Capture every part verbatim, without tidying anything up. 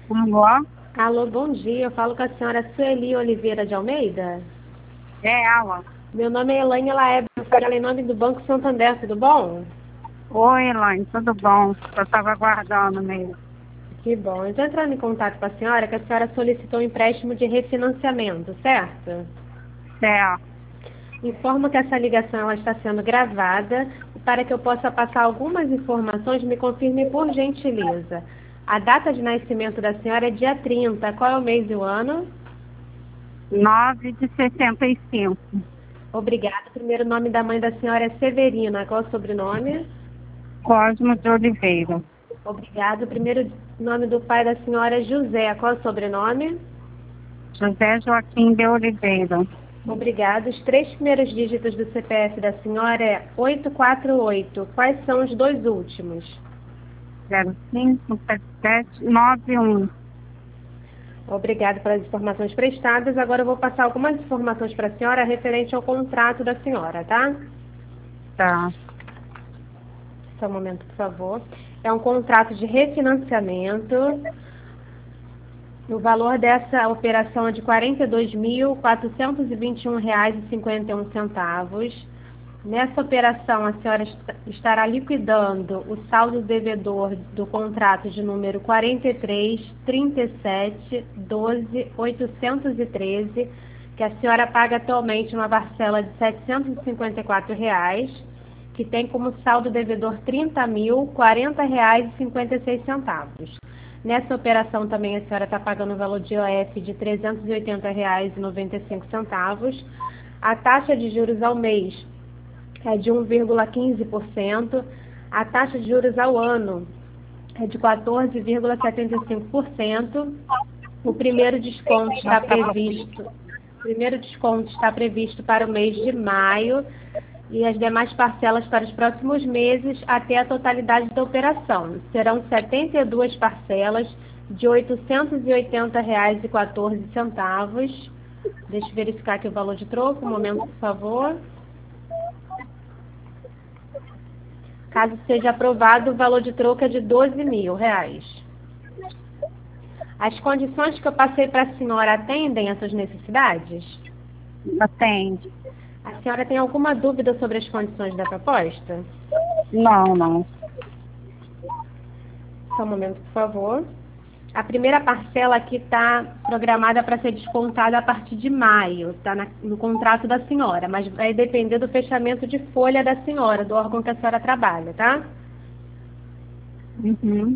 Alô? Alô, bom dia. Eu falo com a senhora Sueli Oliveira de Almeida. É ela. Meu nome é Elaine Laeb, eu falo em nome do Banco Santander, tudo bom? Oi, Elaine, tudo bom? Eu estava aguardando mesmo. Que bom. Eu estou entrando em contato com a senhora que a senhora solicitou um empréstimo de refinanciamento, certo? Certo. Informo que essa ligação ela está sendo gravada e para que eu possa passar algumas informações, me confirme por gentileza. A data de nascimento da senhora é dia trinta. Qual é o mês e o ano? nove de sessenta e cinco. Obrigada. O primeiro nome da mãe da senhora é Severina. Qual é o sobrenome? Cosmo de Oliveira. Obrigada. O primeiro nome do pai da senhora é José. Qual é o sobrenome? José Joaquim de Oliveira. Obrigada. Os três primeiros dígitos do C P F da senhora é oito quatro oito. Quais são os dois últimos? zero cinco sete sete nove um. Obrigada pelas informações prestadas. Agora eu vou passar algumas informações para a senhora referente ao contrato da senhora, tá? Tá. Só um momento, por favor. É um contrato de refinanciamento. O valor dessa operação é de quarenta e dois mil, quatrocentos e vinte e um reais e cinquenta e um centavos. Nessa operação, a senhora estará liquidando o saldo devedor do contrato de número quarenta e três, trinta e sete, doze, oitocentos e treze, que a senhora paga atualmente uma parcela de setecentos e cinquenta e quatro reais, que tem como saldo devedor trinta mil, quarenta reais e cinquenta e seis centavos. Nessa operação também a senhora está pagando o valor de I O F de trezentos e oitenta reais e noventa e cinco centavos. A taxa de juros ao mês é de um vírgula quinze por cento. A taxa de juros ao ano é de quatorze vírgula setenta e cinco por cento. O primeiro desconto está previsto, o primeiro desconto está previsto para o mês de maio e as demais parcelas para os próximos meses até a totalidade da operação. Serão setenta e duas parcelas de oitocentos e oitenta reais e quatorze centavos. Deixa eu verificar aqui o valor de troco, um momento, por favor. Caso seja aprovado, o valor de troco é de doze mil reais. As condições que eu passei para a senhora atendem às suas necessidades? Atende. A senhora tem alguma dúvida sobre as condições da proposta? Não, não. Só um momento, por favor. A primeira parcela aqui está programada para ser descontada a partir de maio, está no contrato da senhora, mas vai depender do fechamento de folha da senhora, do órgão que a senhora trabalha, tá? Uhum.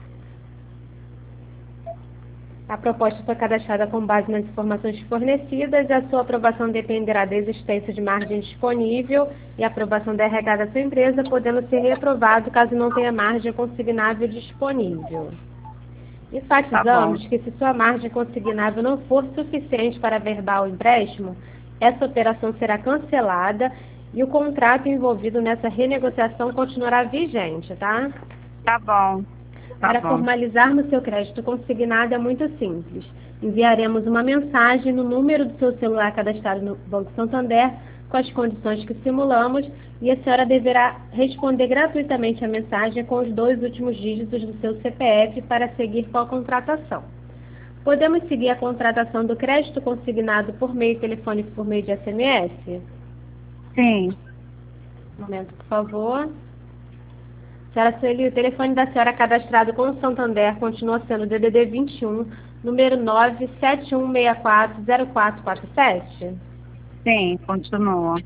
A proposta foi cadastrada com base nas informações fornecidas e a sua aprovação dependerá da existência de margem disponível e a aprovação da R H da sua empresa, podendo ser reprovado caso não tenha margem consignável disponível. Enfatizamos Tá que se sua margem consignável não for suficiente para averbar o empréstimo, essa operação será cancelada e o contrato envolvido nessa renegociação continuará vigente, tá? Tá bom. Tá Para bom. formalizarmos seu crédito consignado é muito simples. Enviaremos uma mensagem no número do seu celular cadastrado no Banco Santander com as condições que simulamos e a senhora deverá responder gratuitamente a mensagem com os dois últimos dígitos do seu C P F para seguir com a contratação. Podemos seguir a contratação do crédito consignado por meio telefônico por meio de S M S? Sim. Um momento, por favor. Senhora Sueli, o telefone da senhora cadastrado com o Santander continua sendo o D D D vinte e um, número nove sete um seis quatro zero quatro quatro sete? Sim, continua.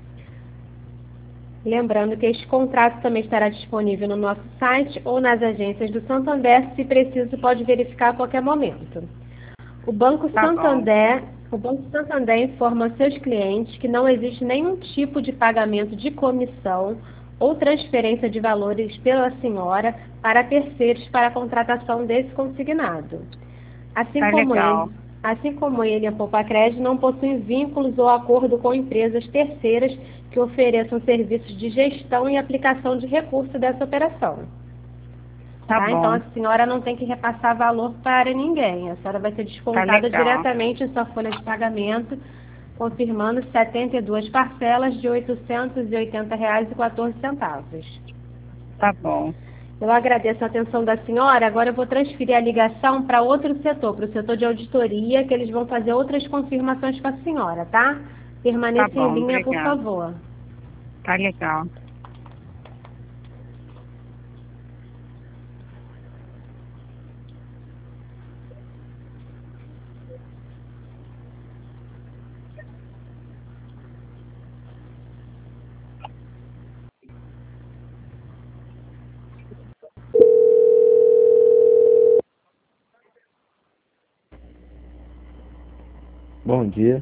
Lembrando que este contrato também estará disponível no nosso site ou nas agências do Santander, se preciso pode verificar a qualquer momento. O Banco Tá bom. Santander, o Banco Santander informa aos seus clientes que não existe nenhum tipo de pagamento de comissão ou transferência de valores pela senhora para terceiros para a contratação desse consignado. Assim Tá como legal. ele, assim como ele e a Poupa Crédito não possuem vínculos ou acordo com empresas terceiras que ofereçam serviços de gestão e aplicação de recursos dessa operação. Tá Tá? Então bom. a senhora não tem que repassar valor para ninguém. A senhora vai ser Tá descontada legal. diretamente em sua folha de pagamento, confirmando setenta e duas parcelas de oitocentos e oitenta reais e quatorze centavos. Tá bom. Eu agradeço a atenção da senhora. Agora eu vou transferir a ligação para outro setor, para o setor de auditoria, que eles vão fazer outras confirmações com a senhora, tá? Permaneça Tá em bom, linha, por obrigada. favor. Tá legal. Bom dia.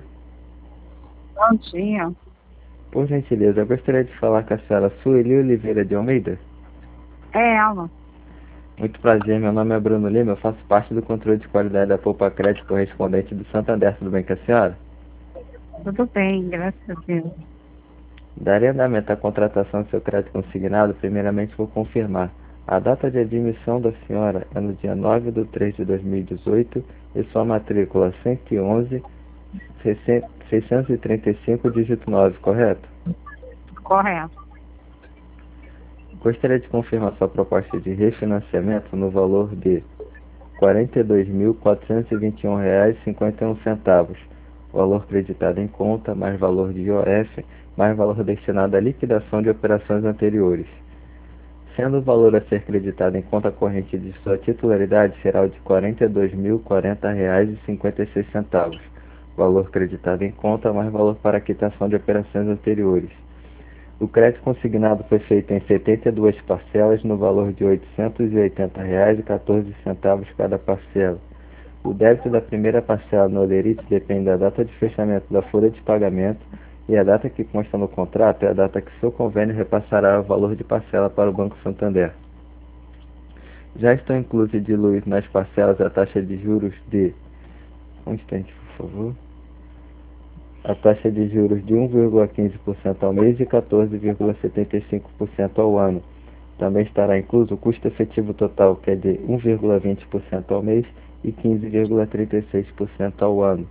Bom dia. Por gentileza, eu gostaria de falar com a senhora Sueli Oliveira de Almeida. É ela. Muito prazer, meu nome é Bruno Lima, eu faço parte do controle de qualidade da Poupa Crédito correspondente do Santander. Tudo bem com a senhora? Tudo bem, graças a Deus. Daria andamento à contratação do seu crédito consignado, primeiramente vou confirmar. A data de admissão da senhora é no dia nove de três de dois mil e dezoito e sua matrícula cento e onze, seiscentos e trinta e cinco, dígito nove, correto? Correto. Gostaria de confirmar sua proposta de refinanciamento no valor de quarenta e dois mil, quatrocentos e vinte e um reais e cinquenta e um centavos, valor creditado em conta, mais valor de I O F, mais valor destinado à liquidação de operações anteriores. Sendo o valor a ser creditado em conta corrente de sua titularidade será o de quarenta e dois mil, quarenta reais e cinquenta e seis centavos, valor creditado em conta, mais valor para quitação de operações anteriores. O crédito consignado foi feito em setenta e duas parcelas no valor de oitocentos e oitenta reais e quatorze centavos cada parcela. O débito da primeira parcela no holerite depende da data de fechamento da folha de pagamento e a data que consta no contrato é a data que seu convênio repassará o valor de parcela para o Banco Santander. Já estão inclusos e diluídos nas parcelas a taxa de juros de... Um instante, por favor. A taxa de juros de um vírgula quinze por cento ao mês e quatorze vírgula setenta e cinco por cento ao ano. Também estará incluso o custo efetivo total, que é de um vírgula vinte por cento ao mês e quinze vírgula trinta e seis por cento ao ano.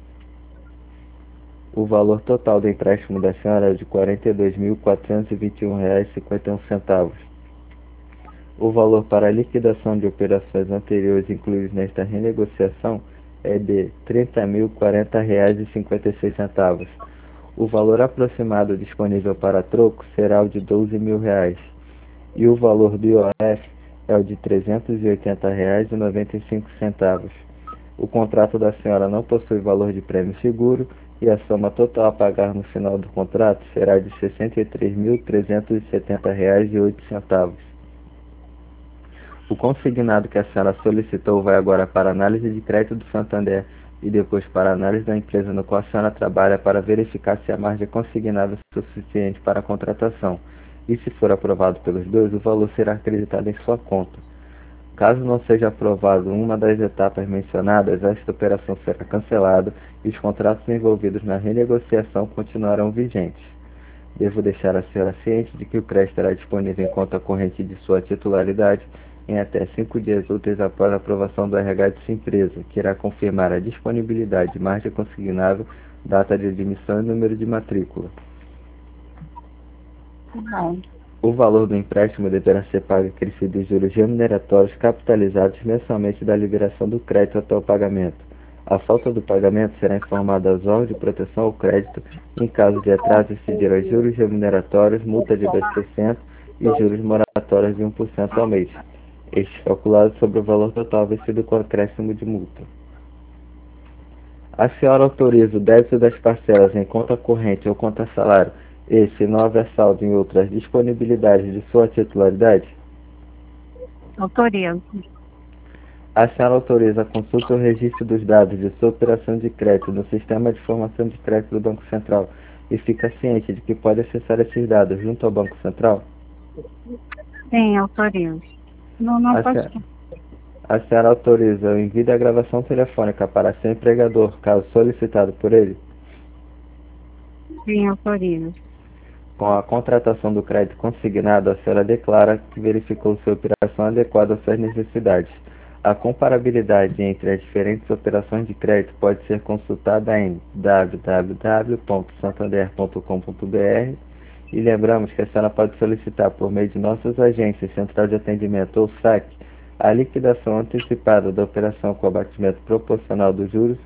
O valor total do empréstimo da senhora é de quarenta e dois mil, quatrocentos e vinte e um reais e cinquenta e um centavos. O valor para a liquidação de operações anteriores incluídos nesta renegociação é de trinta mil, quarenta reais e cinquenta e seis centavos. O valor aproximado disponível para troco será o de doze mil reais. E o valor do I O F é o de trezentos e oitenta reais e noventa e cinco centavos. O contrato da senhora não possui valor de prêmio seguro e a soma total a pagar no final do contrato será de sessenta e três mil, trezentos e setenta reais e oito centavos. O consignado que a senhora solicitou vai agora para a análise de crédito do Santander e depois para a análise da empresa no qual a senhora trabalha para verificar se a margem consignada é suficiente para a contratação. E se for aprovado pelos dois, o valor será acreditado em sua conta. Caso não seja aprovado uma das etapas mencionadas, esta operação será cancelada e os contratos envolvidos na renegociação continuarão vigentes. Devo deixar a senhora ciente de que o crédito estará disponível em conta corrente de sua titularidade em até cinco dias úteis após a aprovação do R H de sua empresa, que irá confirmar a disponibilidade, margem consignável, data de admissão e número de matrícula. Bom. O valor do empréstimo deverá ser pago acrescido de juros remuneratórios capitalizados mensalmente da liberação do crédito até o pagamento. A falta do pagamento será informada às órgãos de proteção ao crédito. Em caso de atraso, incidirá juros remuneratórios, multa de dois por cento e juros moratórios de um por cento ao mês. Estes calculados sobre o valor total vencido com acréscimo de multa. A senhora autoriza o débito das parcelas em conta corrente ou conta salário e, se não houver saldo em outras disponibilidades de sua titularidade? Autorizo. A senhora autoriza a consulta ou registro dos dados de sua operação de crédito no Sistema de Informação de Crédito do Banco Central e fica ciente de que pode acessar esses dados junto ao Banco Central? Sim, autorizo. Não, não A pode. senhora, a senhora autoriza o envio da gravação telefônica para seu empregador, caso solicitado por ele? Sim, autorizo. Com a contratação do crédito consignado, a senhora declara que verificou sua operação adequada às suas necessidades. A comparabilidade entre as diferentes operações de crédito pode ser consultada em w w w ponto santander ponto com ponto b r E lembramos que a senhora pode solicitar por meio de nossas agências, central de atendimento ou saque, a liquidação antecipada da operação com abatimento proporcional dos juros,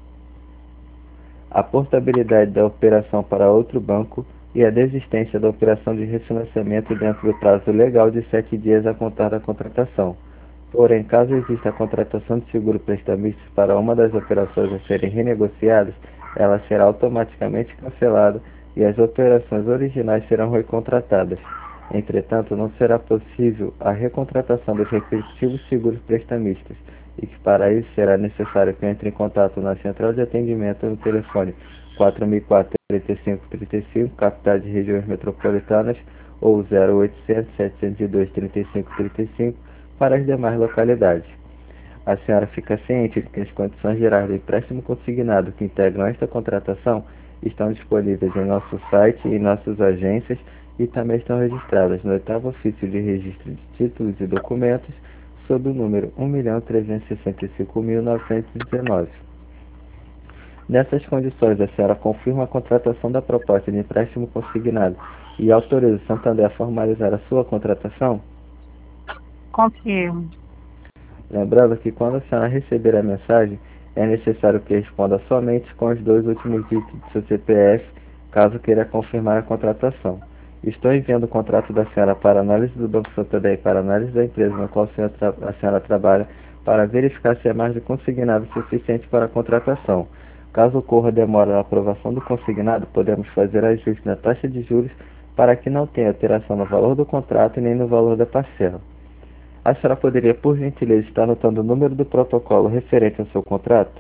a portabilidade da operação para outro banco e a desistência da operação de refinanciamento dentro do prazo legal de sete dias a contar da contratação. Porém, caso exista a contratação de seguro prestamista para uma das operações a serem renegociadas, ela será automaticamente cancelada e as operações originais serão recontratadas. Entretanto, não será possível a recontratação dos respectivos seguros prestamistas e que para isso será necessário que entre em contato na central de atendimento no telefone quatro mil e quatro, trinta e cinco, trinta e cinco, capitais de regiões metropolitanas, ou zero oitocentos, setecentos e dois, trinta e cinco, trinta e cinco para as demais localidades. A senhora fica ciente de que as condições gerais do empréstimo consignado que integram esta contratação estão disponíveis em nosso site e em nossas agências e também estão registradas no oitavo ofício de registro de títulos e documentos sob o número um milhão trezentos e sessenta e cinco mil novecentos e dezenove. Nessas condições, a senhora confirma a contratação da proposta de empréstimo consignado e autoriza o Santander a formalizar a sua contratação? Confirmo. Lembrando que quando a senhora receber a mensagem, é necessário que responda somente com os dois últimos dígitos do seu C P F, caso queira confirmar a contratação. Estou enviando o contrato da senhora para análise do Banco Santander e para análise da empresa na qual a senhora, tra a senhora trabalha, para verificar se é margem consignada suficiente para a contratação. Caso ocorra demora na aprovação do consignado, podemos fazer ajuste na taxa de juros para que não tenha alteração no valor do contrato e nem no valor da parcela. A senhora poderia, por gentileza, estar anotando o número do protocolo referente ao seu contrato?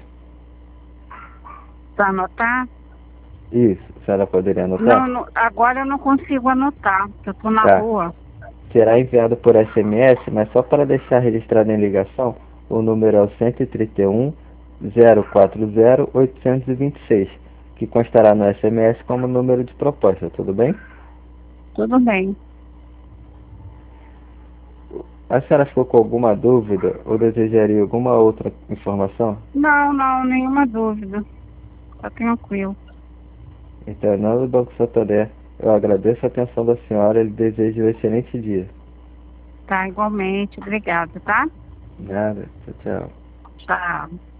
Para anotar? Isso, a senhora poderia anotar? Não, não, agora eu não consigo anotar, porque eu estou na Tá. rua. Será enviado por S M S, mas só para deixar registrado em ligação, o número é o cento e trinta e um, zero quatro zero, oitocentos e vinte e seis, que constará no S M S como número de proposta, tudo bem? Tudo bem. A senhora ficou com alguma dúvida ou desejaria alguma outra informação? Não, não, nenhuma dúvida. Tá tranquilo. Então, em nome do Banco Santander, eu agradeço a atenção da senhora e lhe desejo um excelente dia. Tá, igualmente. Obrigada, tá? Nada, tchau, tchau. Tchau.